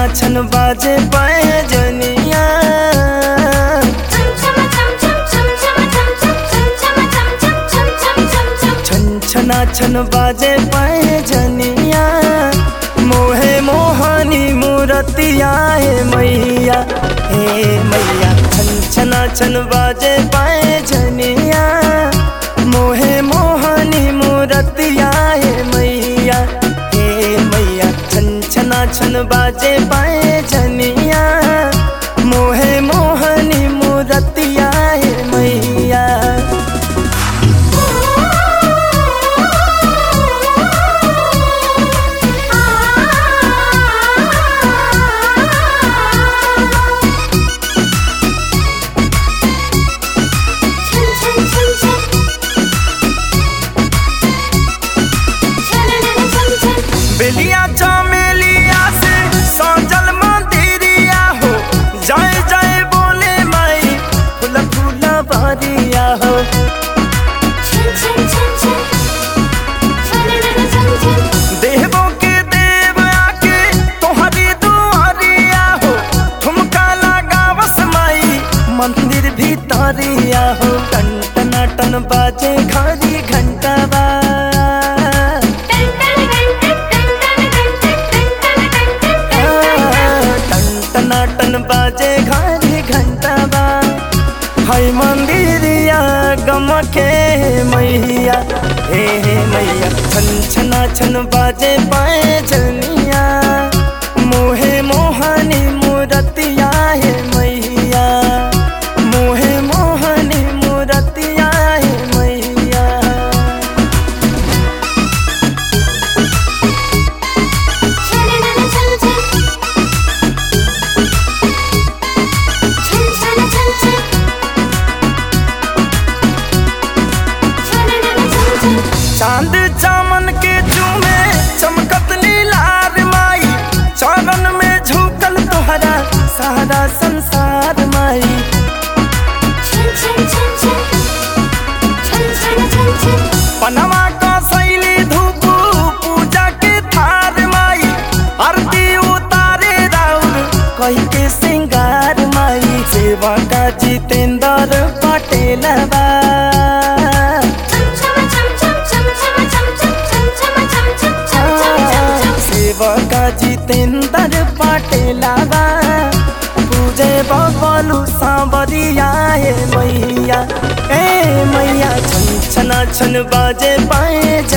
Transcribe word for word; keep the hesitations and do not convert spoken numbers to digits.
छन बाजे पैजनिया छन छना छन बाजे पैजनिया मोहे मोहनी मूरतिया हे मैया हे मैया छन छना छन बाजे पैजनिया मोहे मोहनी मूरतिया हे मैया हे मैया छन छना छन बाजे पैजनिया मोहे मोहनी मूरतिया हे मैया। बेलिया चमेलिया से सजल मंदिरिया हो जय जय बोले माई फूल फूल बारिया हो देवों के देव आके तोहरी दुआरिया हो ठुमका लगावस माई मंदिर भीतरिया हो टन टन टन बाजे घड़ी घंटा बा टन बाजे घड़ी घंटा बा हाय मंदिरिया गमके मैया हे हे मैया छन छना छन बाजे पैजनिया मोहे मोहनी मूरतिया हे मैया मोहे मोहनी मूरतिया हे मैया। चांद चामन के चूमे चमकत नीलार माई चरण में झुकल तोहरा सारा संसार माई पनवा का शैली धूप पूजा के थार माई आरती उतारे राउर कही के सिंगार माई सेवा का जितेंद्र पटेल बा सेवका जितेंद्र पटेलावा पूजे बबलू सांवरिया हे मैया ए मैया छन छना छन बाजे पैजनिया।